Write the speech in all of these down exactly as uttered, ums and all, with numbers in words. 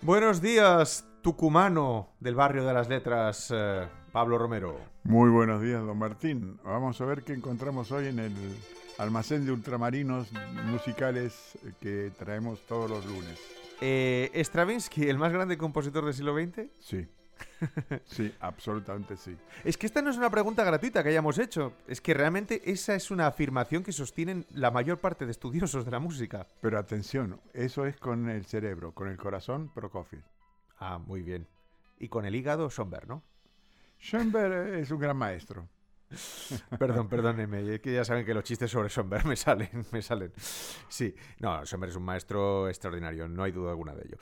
Buenos días, tucumano del barrio de las letras, eh, Pablo Romero. Muy buenos días, don Martín. Vamos a ver qué encontramos hoy en el almacén de ultramarinos musicales que traemos todos los lunes. Eh, ¿Stravinsky, el más grande compositor del siglo veinte? Sí, sí, absolutamente sí. Es que esta no es una pregunta gratuita que hayamos hecho. Es que realmente esa es una afirmación que sostienen la mayor parte de estudiosos de la música. Pero atención, eso es con el cerebro, con el corazón, Prokofiev. Ah, muy bien. Y con el hígado, Schoenberg, ¿no? Schoenberg es un gran maestro. Perdón, perdónenme, es que ya saben que los chistes sobre Schoenberg me salen, me salen. Sí, no, Schoenberg es un maestro extraordinario, no hay duda alguna de ello.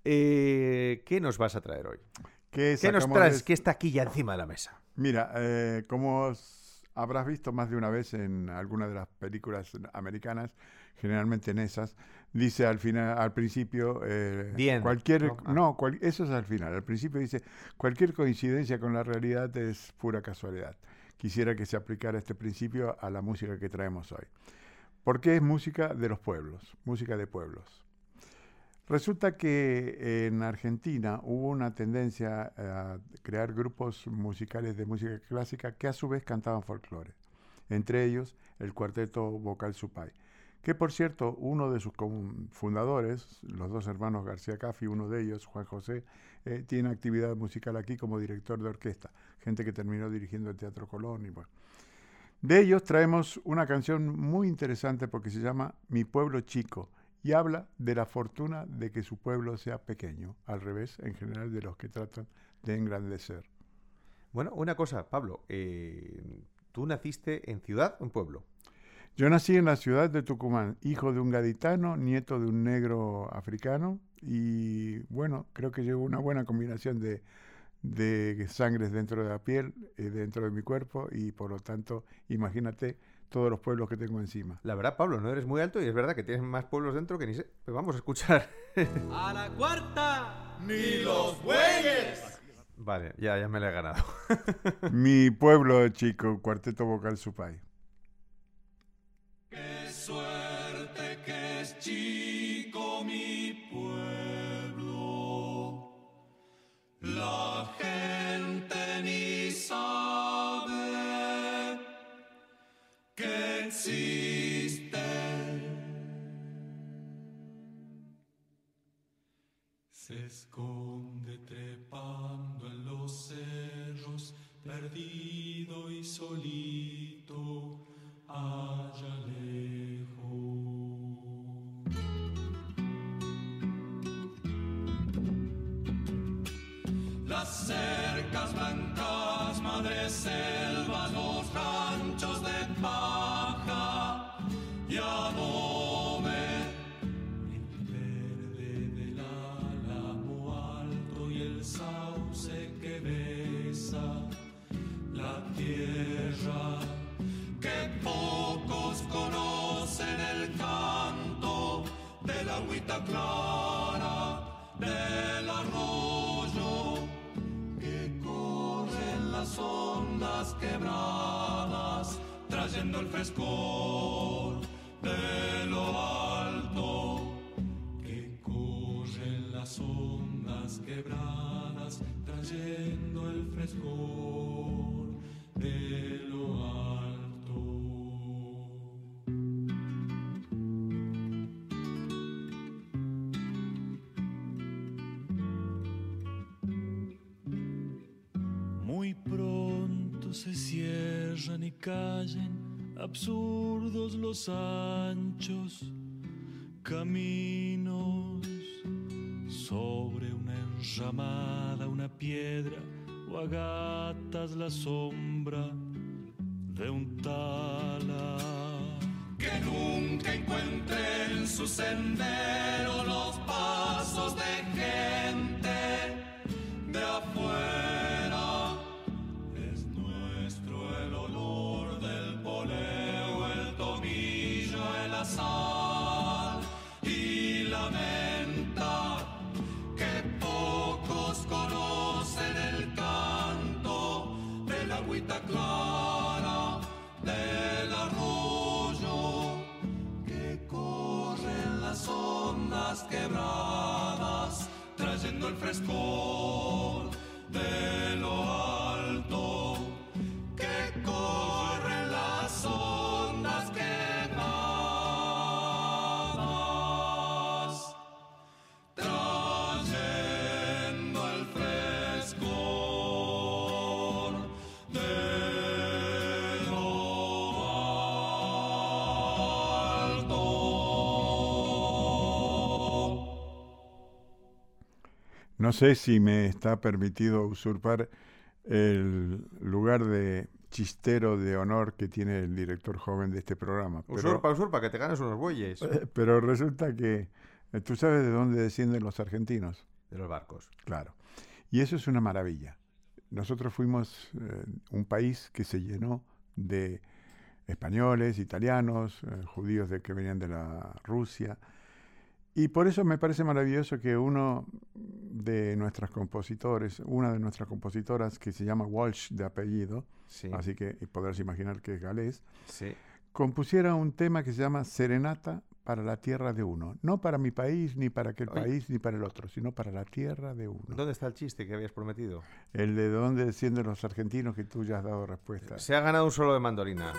Eh, ¿Qué nos vas a traer hoy? ¿Qué, ¿Qué nos traes? De... ¿Qué está aquí ya encima de la mesa? Mira, eh, como habrás visto más de una vez en alguna de las películas americanas, generalmente en esas, dice al final, al principio, eh, Bien, cualquier, no, ah. no cual, eso es al final. Al principio dice cualquier coincidencia con la realidad es pura casualidad. Quisiera que se aplicara este principio a la música que traemos hoy. ¿Por qué es música de los pueblos? Música de pueblos. Resulta que en Argentina hubo una tendencia a crear grupos musicales de música clásica que a su vez cantaban folclore. Entre ellos el Cuarteto Vocal Supay, que por cierto uno de sus fundadores, los dos hermanos García Caffi, uno de ellos, Juan José, eh, tiene actividad musical aquí como director de orquesta, gente que terminó dirigiendo el Teatro Colón y bueno. De ellos traemos una canción muy interesante porque se llama Mi Pueblo Chico, y habla de la fortuna de que su pueblo sea pequeño, al revés, en general, de los que tratan de engrandecer. Bueno, una cosa, Pablo, eh, ¿tú naciste en ciudad o en pueblo? Yo nací en la ciudad de Tucumán, hijo de un gaditano, nieto de un negro africano, y bueno, creo que llevo una buena combinación de, de sangres dentro de la piel, eh, dentro de mi cuerpo, y por lo tanto, imagínate todos los pueblos que tengo encima. La verdad, Pablo, no eres muy alto y es verdad que tienes más pueblos dentro que ni sé. Pero vamos a escuchar. A la cuarta, ni los bueyes. Vale, ya, ya me la he ganado. Mi pueblo chico, Cuarteto Vocal Supay. Qué suerte que es chico mi pueblo. La gente ni sabe que existe. Se esconde trepando en los cerros, perdido y solito, allá lejos. Las cercas blancas, madre selva, los ranchos de paja y adobe, el verde del álamo alto y el sauce que besa la tierra, que pocos conocen el canto de la agüita clara del arroyo, que corren las ondas quebradas, trayendo el frescor de lo alto, que corren las ondas quebradas, trayendo el frescor de lo alto. Muy pronto se cierran y callen absurdos los anchos caminos sobre una enramada, una piedra o a gatas la sombra de un tala. Que nunca encuentre en su sendero los pasos de gente de afuera. Es nuestro el olor del poleo, el tomillo, el azar, y lamenta que pocos conocen el canto de la agüita clara del arroyo, que corren las ondas quebradas trayendo No sé si me está permitido usurpar el lugar de chistero de honor que tiene el director joven de este programa. Pero, Usurpa, usurpa, que te ganes unos bueyes. pero resulta que eh, tú sabes de dónde descienden los argentinos. De los barcos. Claro. Y eso es una maravilla. Nosotros fuimos eh, un país que se llenó de españoles, italianos, eh, judíos de que venían de la Rusia. Y por eso me parece maravilloso que uno de nuestros compositores, una de nuestras compositoras, que se llama Walsh de apellido, Sí. así que podrás imaginar que es galés, Sí. compusiera un tema que se llama Serenata para la tierra de uno. No para mi país, ni para aquel Ay. país, ni para el otro, sino para la tierra de uno. ¿Dónde está el chiste que habías prometido? El de dónde descienden los argentinos, que tú ya has dado respuesta. Se ha ganado un solo de mandolina.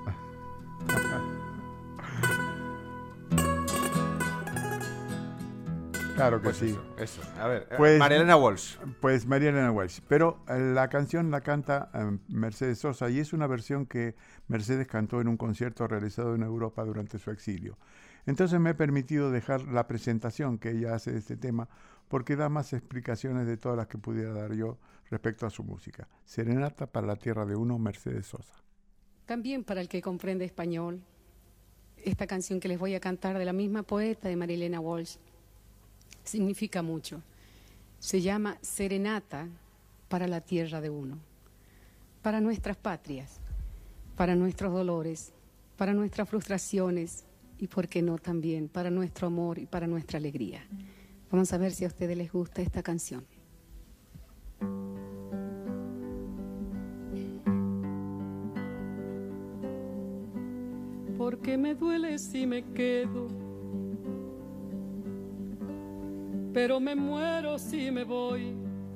Claro que Pues sí. eso, eso. A ver, eh, Pues- María Elena Walsh. Pues María Elena Walsh. Pero eh, la canción la canta eh, Mercedes Sosa y es una versión que Mercedes cantó en un concierto realizado en Europa durante su exilio. Entonces me he permitido dejar la presentación que ella hace de este tema porque da más explicaciones de todas las que pudiera dar yo respecto a su música. Serenata para la tierra de uno, Mercedes Sosa. También para el que comprende español, esta canción que les voy a cantar de la misma poeta de María Elena Walsh significa mucho. Se llama Serenata para la tierra de uno, para nuestras patrias, para nuestros dolores, para nuestras frustraciones y, por qué no, también para nuestro amor y para nuestra alegría. Vamos a ver si a ustedes les gusta esta canción. Porque me duele si me quedo, pero me muero si me voy.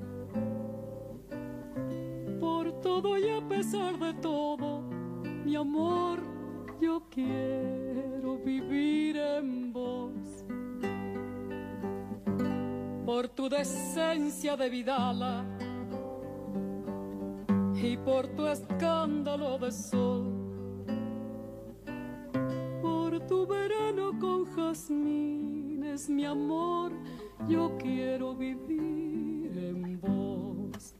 Por todo y a pesar de todo, mi amor, yo quiero vivir en vos. Por tu decencia de vidala y por tu escándalo de sol, por tu verano con jazmines, mi amor, yo quiero vivir en vos.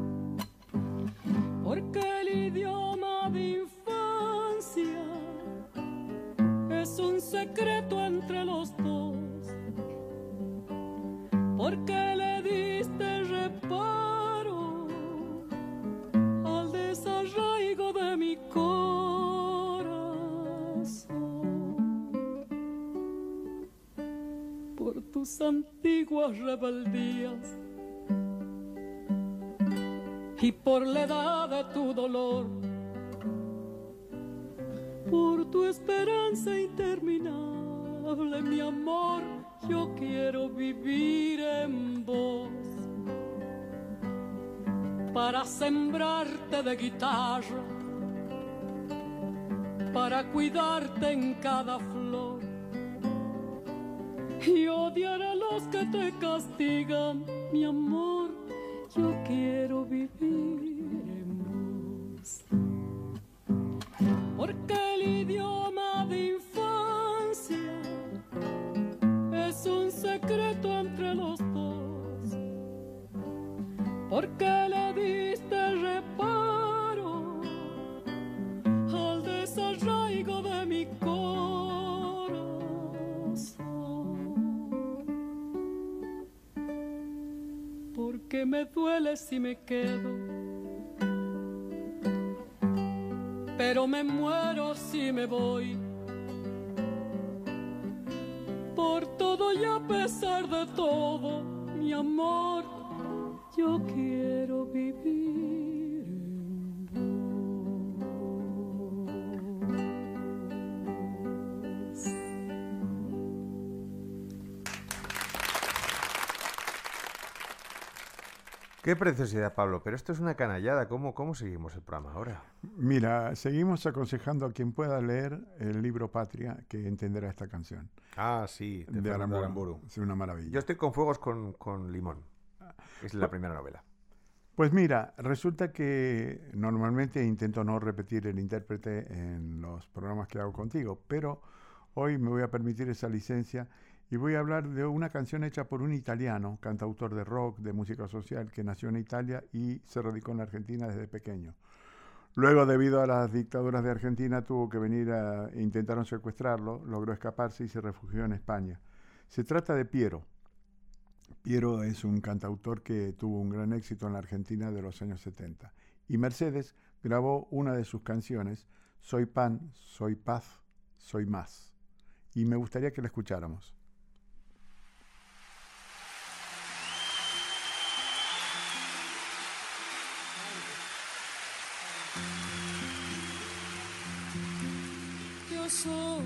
Porque el idioma de infancia es un secreto entre los dos. Porque le diste reparo al desarraigo de mi corazón. Por tus antiguas rebeldías y por la edad de tu dolor, por tu esperanza interminable, mi amor, yo quiero vivir en vos. Para sembrarte de guitarra, para cuidarte en cada flor y odiar a los que te castigan, mi amor, yo quiero vivir en vos. Porque el idioma de infancia es un secreto entre los dos. Porque le diste reparo al desarraigo de mi corazón. Porque me duele si me quedo, pero me muero si me voy. Por todo y a pesar de todo, mi amor, yo quiero vivir en vos. Qué preciosidad, Pablo, pero esto es una canallada. ¿Cómo, cómo seguimos el programa ahora? Mira, seguimos aconsejando a quien pueda leer el libro Patria que entenderá esta canción. Ah, sí, de, De Fernando Aramburu. Aramburu. Es una maravilla. Yo estoy con Fuegos con, con Limón. Es la primera novela. Pues mira, resulta que normalmente intento no repetir el intérprete en los programas que hago contigo, pero hoy me voy a permitir esa licencia Y voy a hablar de una canción hecha por un italiano, cantautor de rock, de música social, que nació en Italia y se radicó en la Argentina desde pequeño. Luego, debido a las dictaduras de Argentina, tuvo que venir a... intentaron secuestrarlo, logró escaparse y se refugió en España. Se trata de Piero. Piero es un cantautor que tuvo un gran éxito en la Argentina de los años setenta. Y Mercedes grabó una de sus canciones, Soy pan, soy paz, soy más. Y me gustaría que la escucháramos. Yo soy,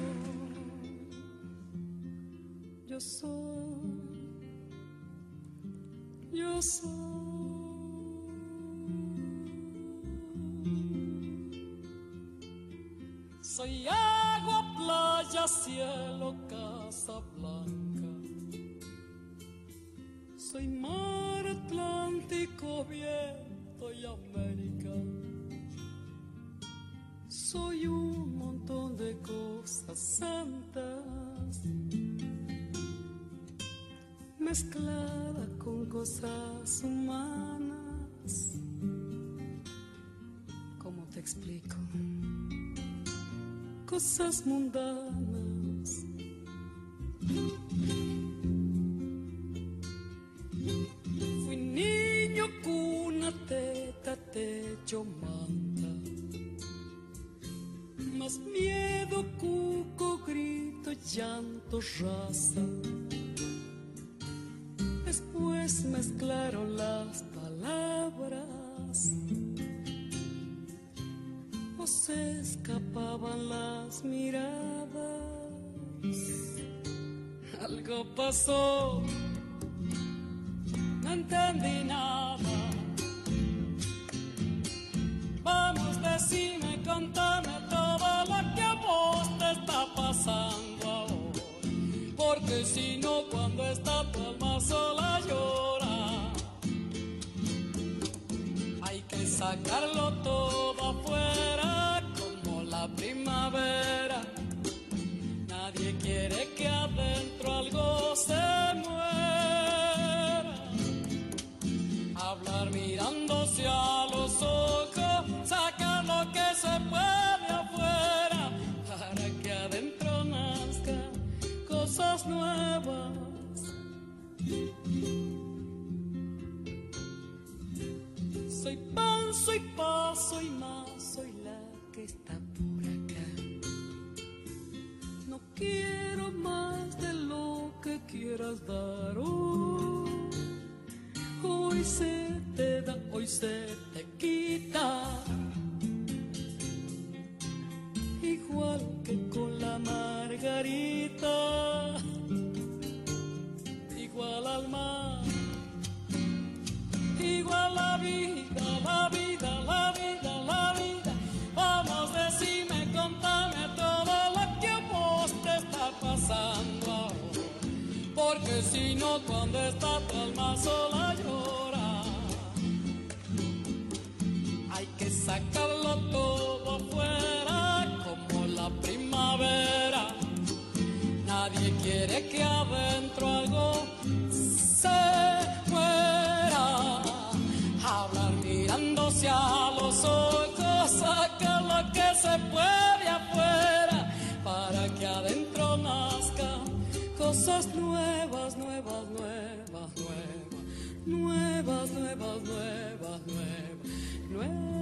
yo soy, yo soy. Soy agua, playa, cielo, casa blanca. Soy mar, Atlántico, viento y América. Soy un montón de cosas santas mezclada con cosas humanas. ¿Cómo te explico? Cosas mundanas. Fui niño, cuna, teta, techo, manta. Más miedo, cuco, grito, llanto, raza. Después mezclaron las palabras o se escapaban las miradas. Algo pasó, no entendí nada. Vamos, decime, contame todo lo que a vos te está pasando ahora, porque si no, cuando está tu alma sola llora. Hay que sacarlo todo afuera como la primavera. Nadie quiere que adentro algo se muera. Hablar mirándose a los ojos, sacar lo que se puede afuera, para que adentro nazcan cosas nuevas. Soy pan, soy paz, soy más, soy la que está por acá. No quiero más de lo que quieras dar hoy. Hoy se te da, hoy se te quita. Igual que con la margarita, igual al mar, igual la vida, la vida, la vida, la vida. Vamos, decime, contame todo lo que a vos te está pasando ahora, porque si no, cuando está tu alma sola llora. Hay que sacarlo todo afuera como la primavera. Nadie quiere que adentro algo se muera. Hablar mirándose a los ojos, sacar lo que se puede afuera, para que adentro nazcan cosas nuevas, nuevas, nuevas, nuevas, nuevas, nuevas, nuevas, nuevas, nuevas.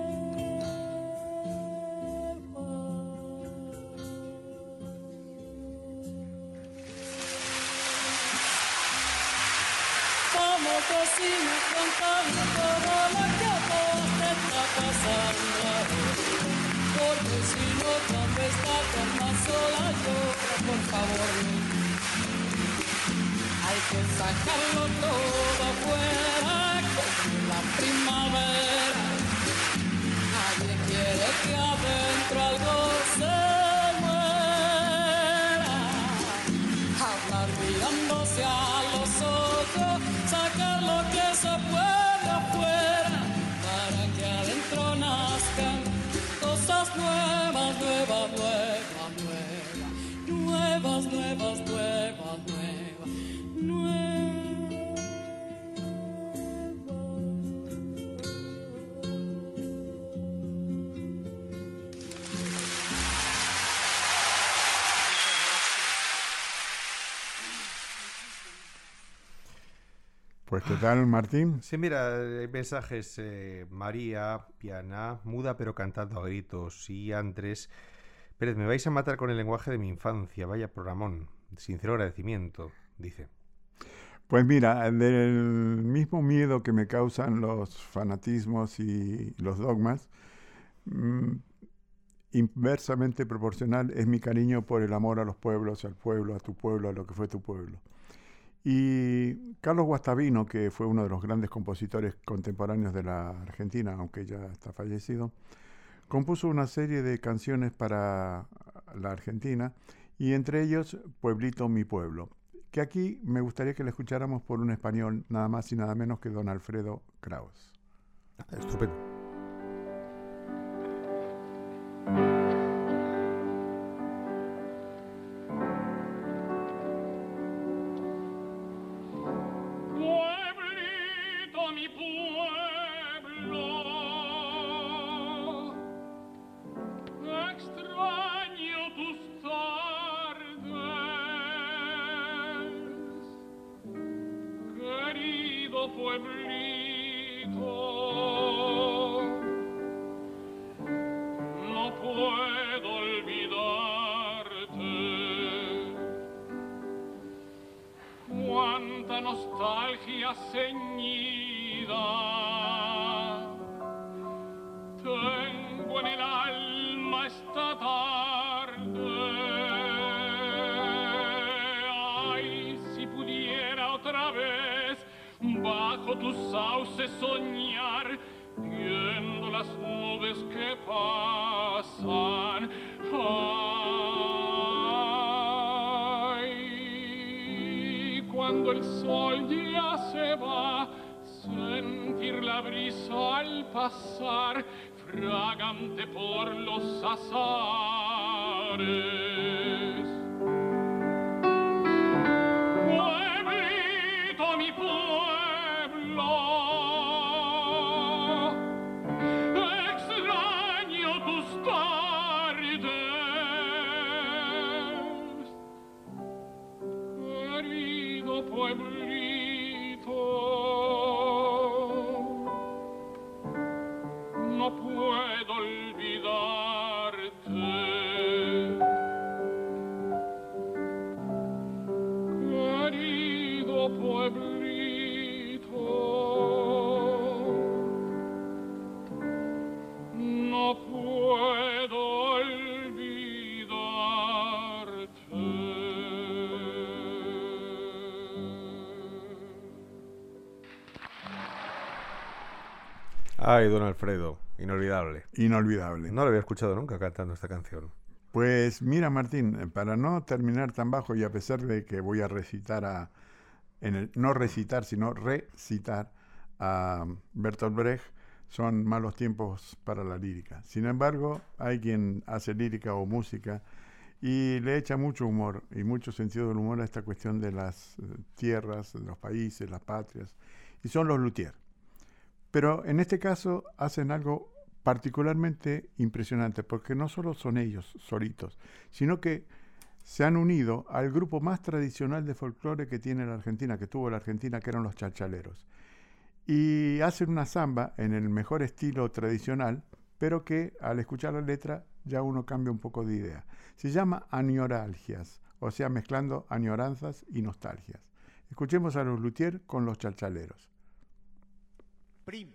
Vamos, decime, contame todo lo que a vos te está pasando, porque si no, cuando está tu alma sola llora, por favor. Hay que sacarlo todo afuera como la primavera. Nadie quiere que adentro algo se muera. Hablar mirándose a los ojos, sacar lo que se puede afuera, para que adentro nazcan cosas nuevas, nuevas, nuevas, nuevas, nuevas. nuevas, nuevas, nuevas, nuevas, nuevas. Pues, ¿qué tal, Martín? Sí, mira, hay mensajes. Eh, María, Piana, muda pero cantando a gritos. Y Andrés Pérez, me vais a matar con el lenguaje de mi infancia. Vaya programón. Sincero agradecimiento, dice. Pues mira, del mismo miedo que me causan los fanatismos y los dogmas, mmm, inversamente proporcional es mi cariño por el amor a los pueblos, al pueblo, a tu pueblo, a lo que fue tu pueblo. Y Carlos Guastavino, que fue uno de los grandes compositores contemporáneos de la Argentina, aunque ya está fallecido, compuso una serie de canciones para la Argentina, y entre ellos Pueblito, mi pueblo, que aquí me gustaría que la escucháramos por un español, nada más y nada menos que don Alfredo Kraus. Estupendo. Ay, don Alfredo, inolvidable. Inolvidable. No lo había escuchado nunca cantando esta canción. Pues mira, Martín, para no terminar tan bajo y a pesar de que voy a recitar a, en el, no recitar, sino recitar a Bertolt Brecht, son malos tiempos para la lírica. Sin embargo, hay quien hace lírica o música y le echa mucho humor y mucho sentido del humor a esta cuestión de las tierras, de los países, las patrias, y son los luthiers. Pero en este caso hacen algo particularmente impresionante, porque no solo son ellos solitos, sino que se han unido al grupo más tradicional de folclore que tiene la Argentina, que tuvo la Argentina, que eran los chalchaleros. Y hacen una samba en el mejor estilo tradicional, pero que al escuchar la letra ya uno cambia un poco de idea. Se llama añoralgias, o sea, mezclando añoranzas y nostalgias. Escuchemos a los luthiers con los chalchaleros. Prim.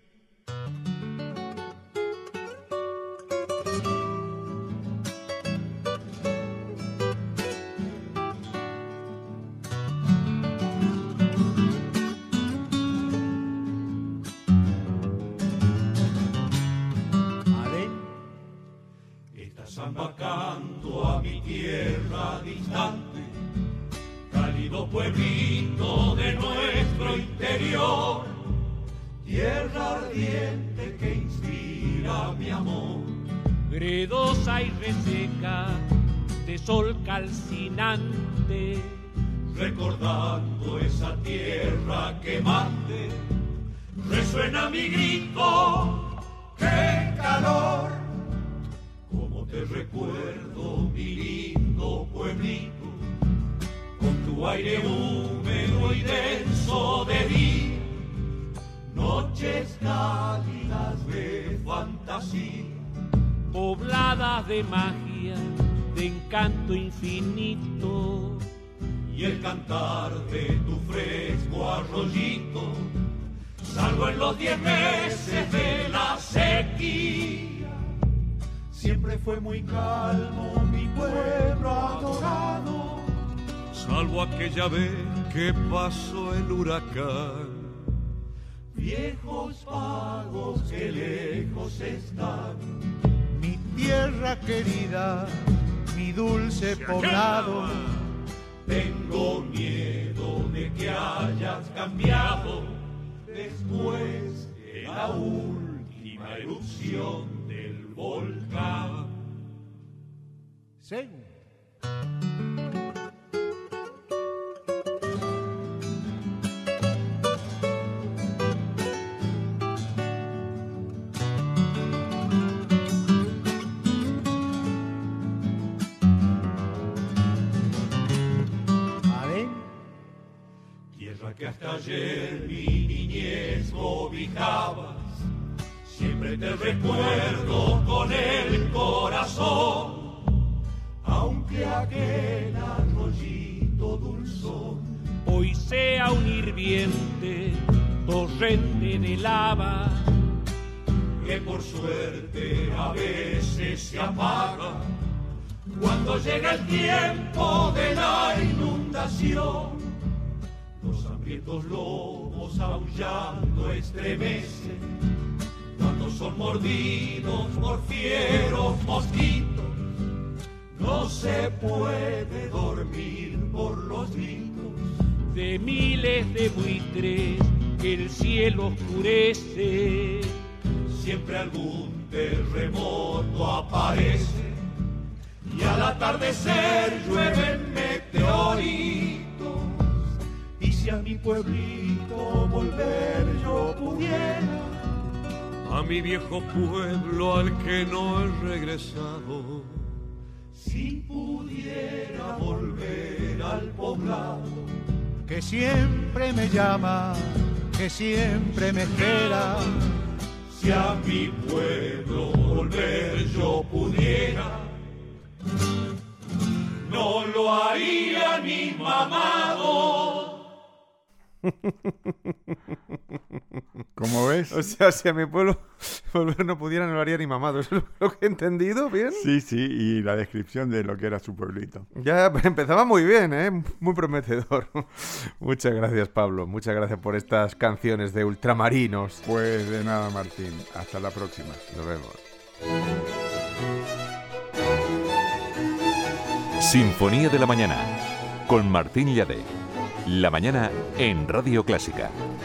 Samba canto a mi tierra distante, cálido pueblito de nuestro interior, tierra ardiente que inspira mi amor. Gredosa y reseca, este sol calcinante, recordando esa tierra quemante, resuena mi grito, qué calor, como te recuerdo, mi lindo pueblito, con tu aire húmedo y denso de día, noches cálidas de fantasía, pobladas de magia, de encanto infinito, y el cantar de tu fresco arroyito, salvo en los diez meses de la sequía, siempre fue muy calmo mi pueblo adorado, salvo aquella vez que pasó el huracán. Viejos pagos que lejos están, mi tierra querida, mi dulce poblado. Tengo miedo de que hayas cambiado después de la última erupción del volcán. Sí. Que hasta ayer mi niñez cobijabas, siempre te recuerdo con el corazón, aunque aquel arroyito dulzón hoy sea un hirviente torrente de lava, que por suerte a veces se apaga cuando llega el tiempo de la inundación. Los hambrientos lobos aullando estremecen cuando son mordidos por fieros mosquitos. No se puede dormir por los gritos de miles de buitres que el cielo oscurece. Siempre algún terremoto aparece y al atardecer llueven meteoritos. Y si a mi pueblito volver yo pudiera, a mi viejo pueblo al que no he regresado, si pudiera volver al poblado que siempre me llama, que siempre me espera, si a mi pueblo volver yo pudiera, no lo haría ni mamado. ¿Cómo ves? O sea, si a mi pueblo volver no pudiera, no lo haría ni mamado. ¿Eso es lo que he entendido? ¿Bien? Sí, sí, y la descripción de lo que era su pueblito. Ya empezaba muy bien, ¿eh? Muy prometedor. Muchas gracias, Pablo. Muchas gracias por estas canciones de ultramarinos. Pues de nada, Martín. Hasta la próxima. Nos vemos. Sinfonía de la Mañana, con Martín Lladé. La mañana en Radio Clásica.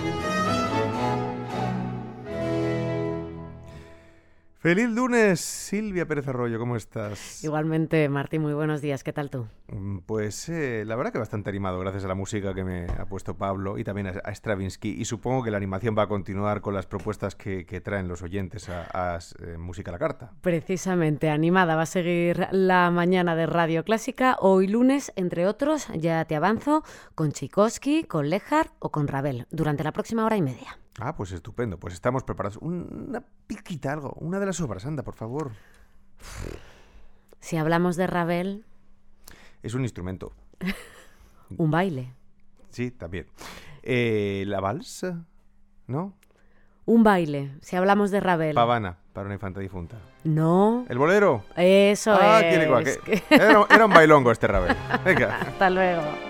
Feliz lunes, Silvia Pérez Arroyo, ¿cómo estás? Igualmente, Martín, muy buenos días, ¿qué tal tú? Pues eh, la verdad que bastante animado, gracias a la música que me ha puesto Pablo y también a, a Stravinsky, y supongo que la animación va a continuar con las propuestas que, que traen los oyentes a, a eh, Música a la Carta. Precisamente, animada va a seguir la mañana de Radio Clásica, hoy lunes, entre otros, ya te avanzo, con Tchaikovsky, con Lehár o con Ravel, durante la próxima hora y media. Ah, pues estupendo, pues estamos preparados. Una piquita, algo, una de las obras, anda, por favor. Si hablamos de Ravel... Es un instrumento. Un baile. Sí, también. Eh, ¿La valsa? ¿No? Un baile, si hablamos de Ravel. Pavana, para una infanta difunta. No. ¿El bolero? Eso ah, es. Tiene que... Era, era un bailongo este Ravel. Venga. Hasta luego.